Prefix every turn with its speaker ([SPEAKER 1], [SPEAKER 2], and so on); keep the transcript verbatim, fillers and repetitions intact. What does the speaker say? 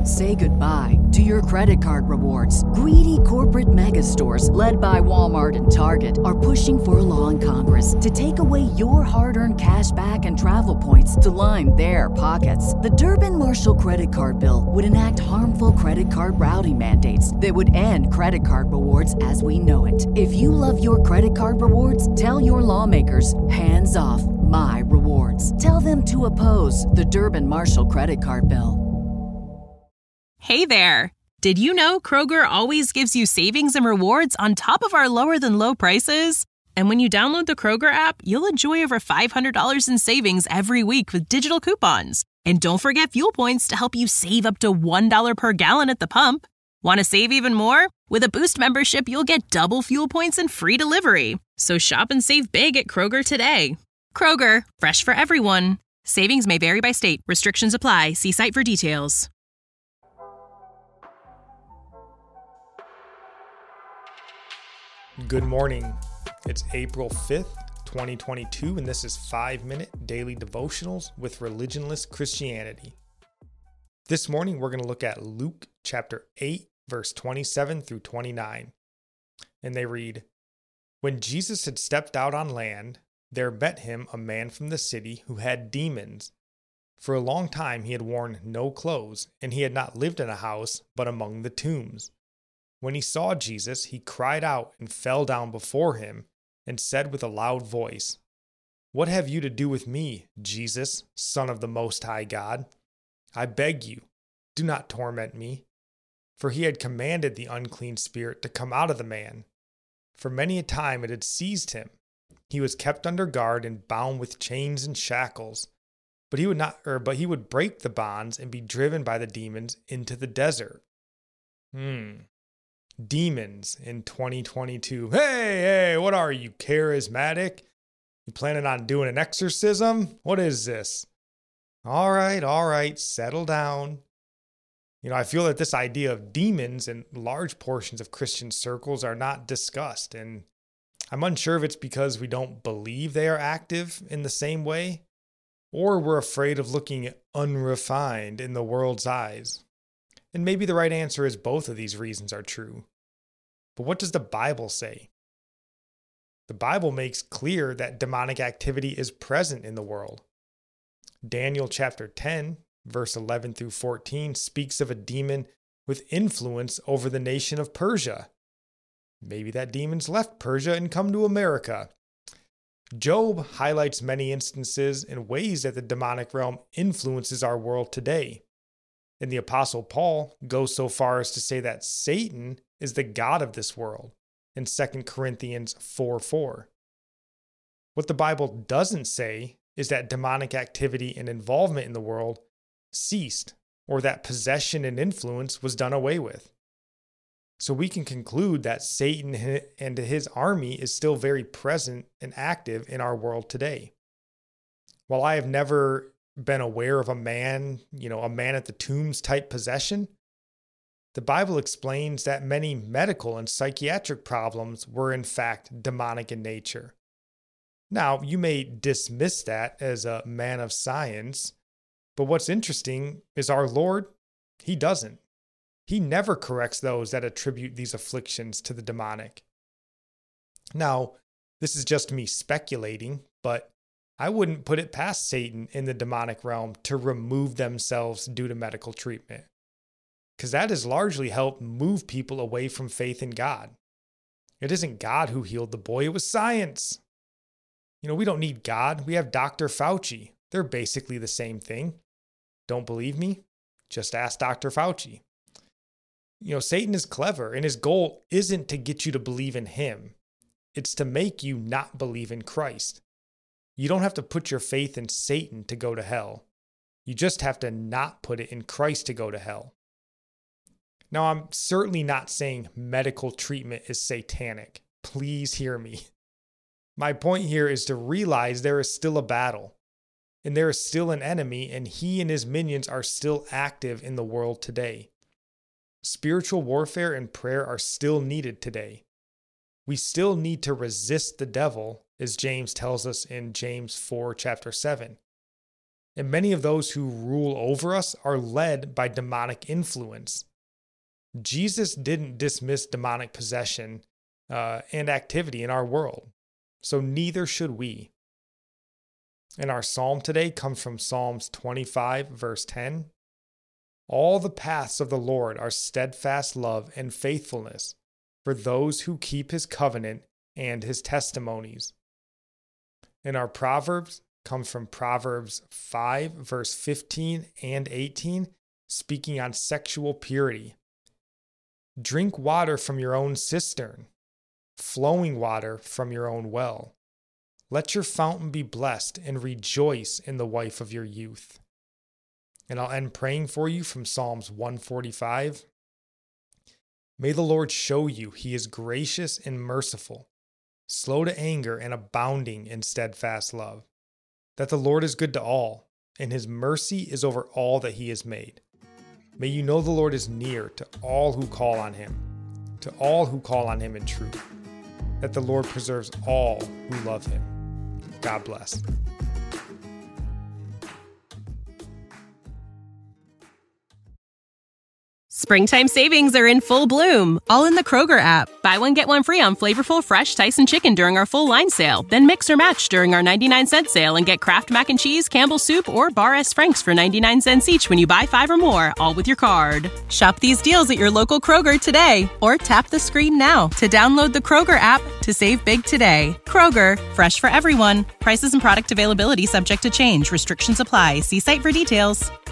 [SPEAKER 1] Say goodbye to your credit card rewards. Greedy corporate mega stores, led by Walmart and Target, are pushing for a law in Congress to take away your hard-earned cash back and travel points to line their pockets. The Durbin-Marshall credit card bill would enact harmful credit card routing mandates that would end credit card rewards as we know it. If you love your credit card rewards, tell your lawmakers, hands off my rewards. Tell them to oppose the Durbin-Marshall credit card bill.
[SPEAKER 2] Hey there! Did you know Kroger always gives you savings and rewards on top of our lower than low prices? And when you download the Kroger app, you'll enjoy over five hundred dollars in savings every week with digital coupons. And don't forget fuel points to help you save up to one dollar per gallon at the pump. Want to save even more? With a Boost membership, you'll get double fuel points and free delivery. So shop and save big at Kroger today. Kroger, fresh for everyone. Savings may vary by state. Restrictions apply. See site for details.
[SPEAKER 3] Good morning. It's April fifth, twenty twenty-two, and this is five minute Daily Devotionals with Religionless Christianity. This morning, we're going to look at Luke chapter eight, verse twenty-seven through twenty-nine. And they read, "When Jesus had stepped out on land, there met him a man from the city who had demons. For a long time he had worn no clothes, and he had not lived in a house, but among the tombs. When he saw Jesus, he cried out and fell down before him and said with a loud voice, 'What have you to do with me, Jesus, Son of the Most High God? I beg you, do not torment me.' For he had commanded the unclean spirit to come out of the man. For many a time it had seized him. He was kept under guard and bound with chains and shackles. But he would not, or but he would break the bonds and be driven by the demons into the desert." Hmm. Demons in twenty twenty-two. Hey, hey, what are you, charismatic? You planning on doing an exorcism? What is this? All right, all right, settle down. You know, I feel that this idea of demons in large portions of Christian circles are not discussed, and I'm unsure if it's because we don't believe they are active in the same way, or we're afraid of looking unrefined in the world's eyes. And maybe the right answer is both of these reasons are true. But what does the Bible say? The Bible makes clear that demonic activity is present in the world. Daniel chapter ten, verse eleven through fourteen speaks of a demon with influence over the nation of Persia. Maybe that demon's left Persia and come to America. Job highlights many instances and ways that the demonic realm influences our world today. And the Apostle Paul goes so far as to say that Satan is the god of this world in Second Corinthians four four. What the Bible doesn't say is that demonic activity and involvement in the world ceased, or that possession and influence was done away with. So we can conclude that Satan and his army is still very present and active in our world today. While I have never been aware of a man, you know, a man at the tombs type possession, the Bible explains that many medical and psychiatric problems were in fact demonic in nature. Now, you may dismiss that as a man of science, but what's interesting is our Lord, he doesn't. He never corrects those that attribute these afflictions to the demonic. Now, this is just me speculating, but I wouldn't put it past Satan in the demonic realm to remove themselves due to medical treatment, because that has largely helped move people away from faith in God. It isn't God who healed the boy, it was science. You know, we don't need God. We have Doctor Fauci. They're basically the same thing. Don't believe me? Just ask Doctor Fauci. You know, Satan is clever, and his goal isn't to get you to believe in him. It's to make you not believe in Christ. You don't have to put your faith in Satan to go to hell. You just have to not put it in Christ to go to hell. Now, I'm certainly not saying medical treatment is satanic. Please hear me. My point here is to realize there is still a battle, and there is still an enemy, and he and his minions are still active in the world today. Spiritual warfare and prayer are still needed today. We still need to resist the devil, as James tells us in James four, chapter seven. And many of those who rule over us are led by demonic influence. Jesus didn't dismiss demonic possession uh, and activity in our world, so neither should we. And our psalm today comes from Psalms twenty-five, verse ten. All the paths of the Lord are steadfast love and faithfulness for those who keep his covenant and his testimonies. And our Proverbs comes from Proverbs five, verse fifteen and eighteen, speaking on sexual purity. Drink water from your own cistern, flowing water from your own well. Let your fountain be blessed and rejoice in the wife of your youth. And I'll end praying for you from Psalms one forty-five. May the Lord show you he is gracious and merciful, slow to anger and abounding in steadfast love, that the Lord is good to all, and his mercy is over all that he has made. May you know the Lord is near to all who call on him, to all who call on him in truth, that the Lord preserves all who love him. God bless.
[SPEAKER 2] Springtime savings are in full bloom, all in the Kroger app. Buy one, get one free on flavorful, fresh Tyson chicken during our full line sale. Then mix or match during our ninety-nine cent sale and get Kraft Mac and Cheese, Campbell's Soup, or Bar S. Frank's for ninety-nine cents each when you buy five or more, all with your card. Shop these deals at your local Kroger today, or tap the screen now to download the Kroger app to save big today. Kroger, fresh for everyone. Prices and product availability subject to change. Restrictions apply. See site for details.